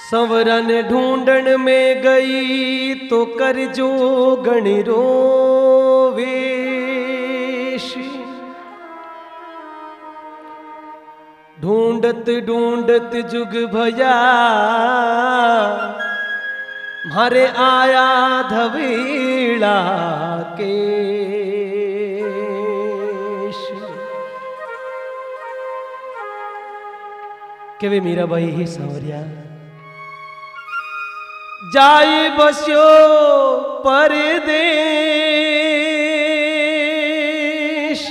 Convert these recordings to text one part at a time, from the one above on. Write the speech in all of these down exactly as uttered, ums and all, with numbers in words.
संवरन ढूंढन में गई तो कर जो गण रोवेश। ढूंढत ढूंढत जुग भया मारे आया धवीला केश। केवे मीराबाई ही सांवरिया जाई बस्यो परदेश।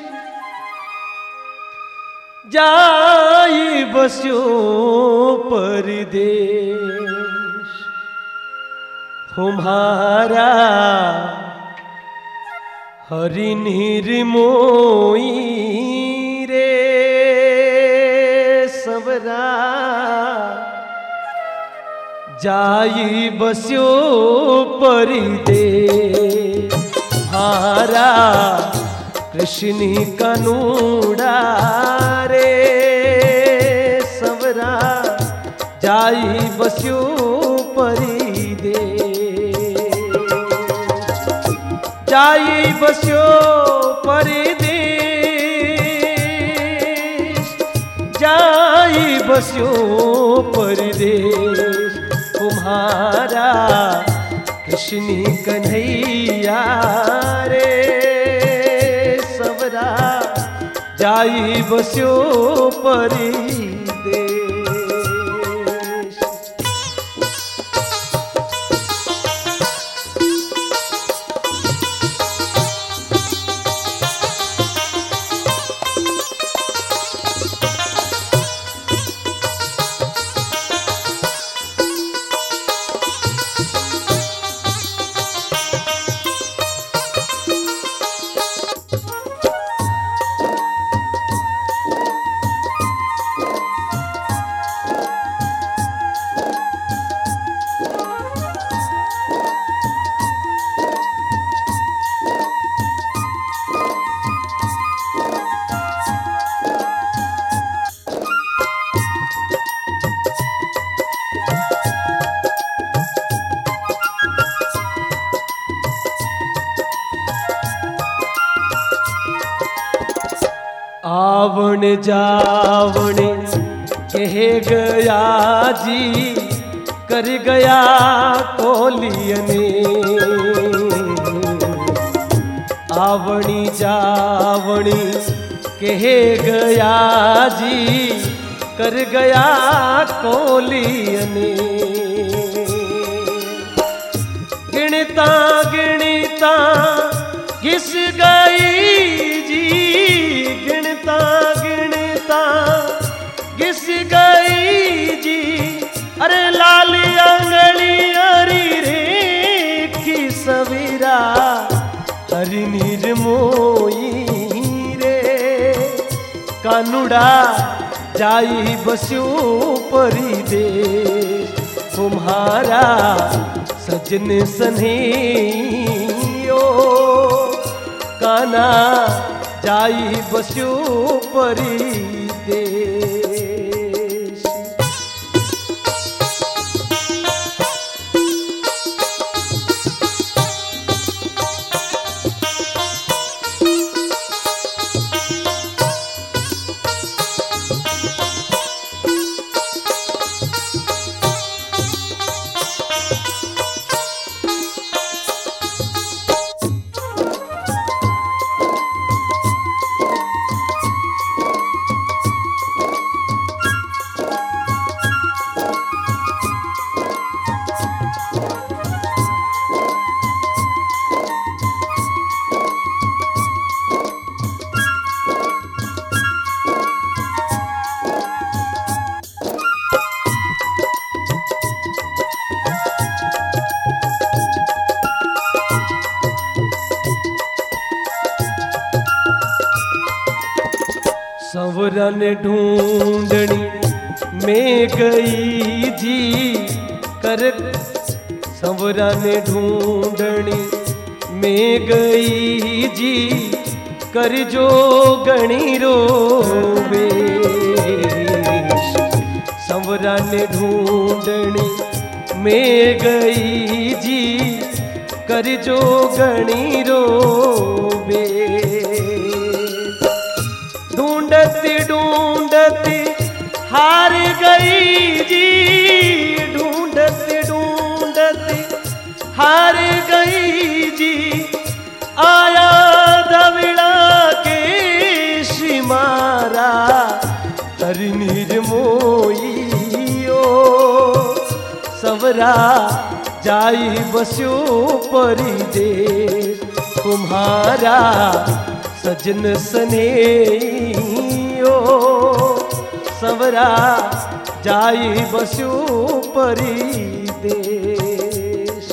जाई बस्यो परदेश हमारा हरि निर्मोई रे सबरा। जाई बस्यो परदेश हमारा कृष्ण कानूड़ा रे सबरा। जाई बस्यो परदेश। जाई बस्यो परदेश। जाई बस्यो परदेश तुम्हारा कृष्ण कन्हैया रे सबरा। जाई बस्यो परदेश। आवण जावण कह गया जी कर गया कोलियने। आवणी जावणी कह गया जी कर गया कोलियने। गिणता गिणता घिस गई जी गिणता गिणता घिस गई जी। अरे लाल अंगली हरी रेखी सवेरा हरि निर्मोई रे कानुड़ा। जाई बस्यो परदेश तुम्हारा सजन सनेयो काना। जाई बस्यो परदेश। संवरन ढूंढनी में गई जी कर। संवरन ढूंढनी में गई जी कर जो गणी रोवे। सवरा ने ढूंढने में गई जी कर जो गणी रोबे। ढूंढती ढूंढती हार गई जी, ढूंढती ढूंढती हार गई जी। आया धवड़ा के शिमारा तर निर्मोइयो। सवरा जाई बस्यो परिदेश तुम्हारा सजन सनेयो। सवरा जाई बस्यो परिदेश।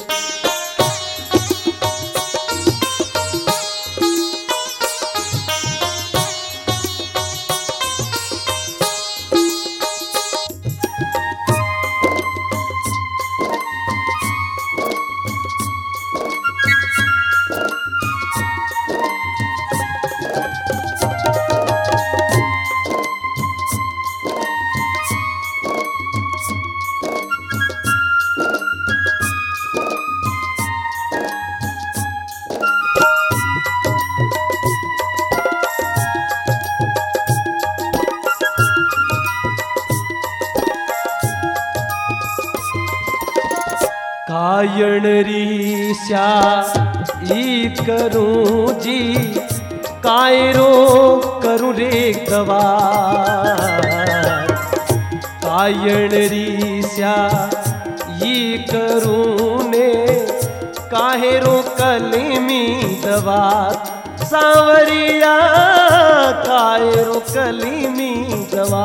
कायण रीस्या ई करूं जी, कायरो करूं रे गवार। कायण रीस्या ई करूं ने, काहेरो कलमी दवा। सांवरिया कायरो कलमी दवा।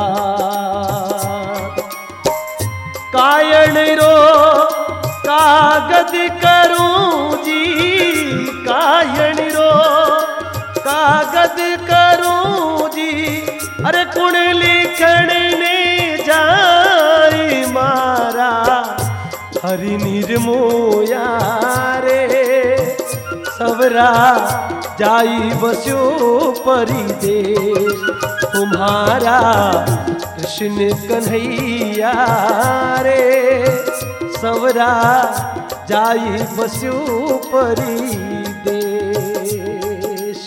कायण रो कागज करूं जी, कायण रो कागज करूं जी। अरे कुण लिखण ने जाई मारा हरि निर्मोया रे। सवरा जाई बस्यो परिदेश तुम्हारा कृष्ण कन्हैया रे। सवरा जाई बस्यो परिदेश।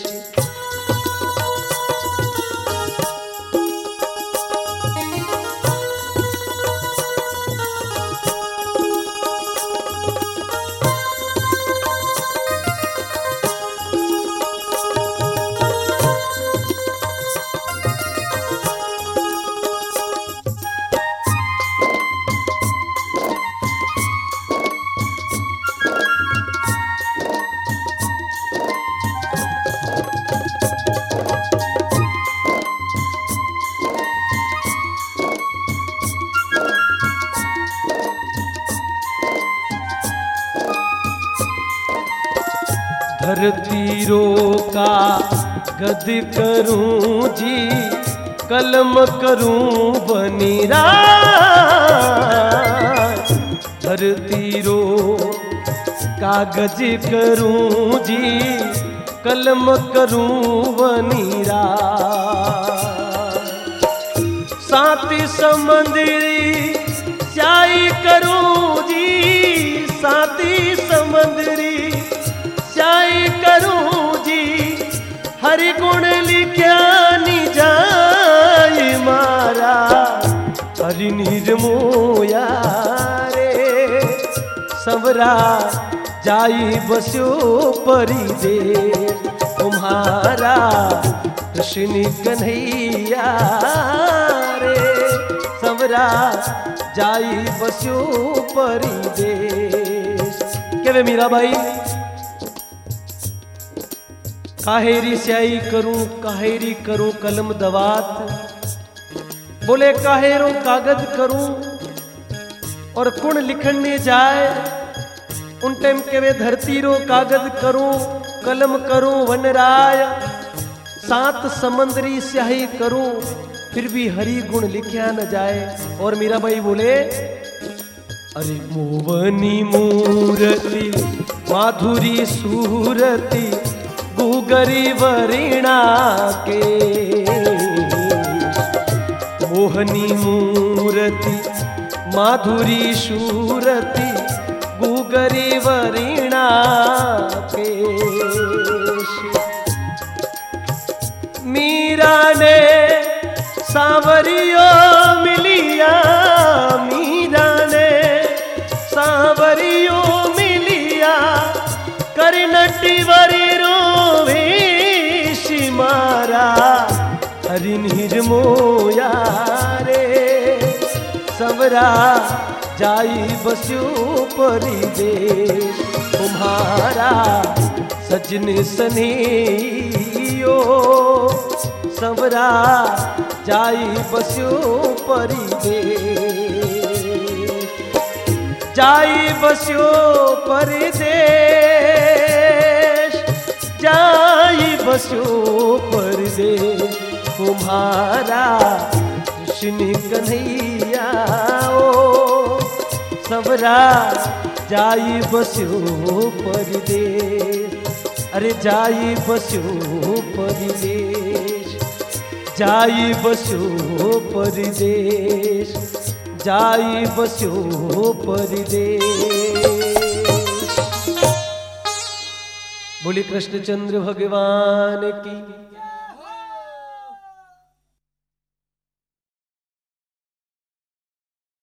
धरती रोका गद करूं जी, कलम करूं बनीरा। धरती रो कागज करूं जी, कलम करूं बनीरा। साथी समंदरी स्याही करूं जी, साथी समंदरी स्याही करूं जी। हरि गुण लिख्या नि जाए मारा हरि निर्मोया रे। सवरा जाई बस्यो परिदेश तुम्हारा कृष्ण कन्हैया रे। सवरा जाई बस्यो परिदेश। केवे मीराबाई काहेरी स्याही करूं, काहेरी करूं कलम दवात। बोले काहेरो कागज करूं और कुण लिखण में जाए। उन टाइम के वे धरती रो कागज करूं, कलम करूं वनराय। सात समंदरी स्याही करूं, फिर भी हरि गुण लिखा न जाए। और मीराबाई बोले अरे मोवनी मूर्ति माधुरी सूरती गुगरी वरिणा के। मोहनी मूर्ति माधुरी सूरती गुगरी वरीणा पेश। मीरा ने सांवरियो मिलिया, मीरा ने सांवरियो मिलिया, करनटी वरी रोवेश मारा, हरि निर्मोया रे सवरा जाई बस्यो परिदेश। तुम्हारा सजन सनेहियो सवरा जाई बस्यो परिदेश। जाई बस्यो परदेश, जाई बस्यो परदेश। तुम्हारा कृष्ण कन्हैया ओ सवरा जाई बस्यो परदेश। अरे जाई बस्यो परदेश, जाई बस्यो परदेश, जाई बस्यो परदेश। बोली कृष्णचंद्र भगवान की।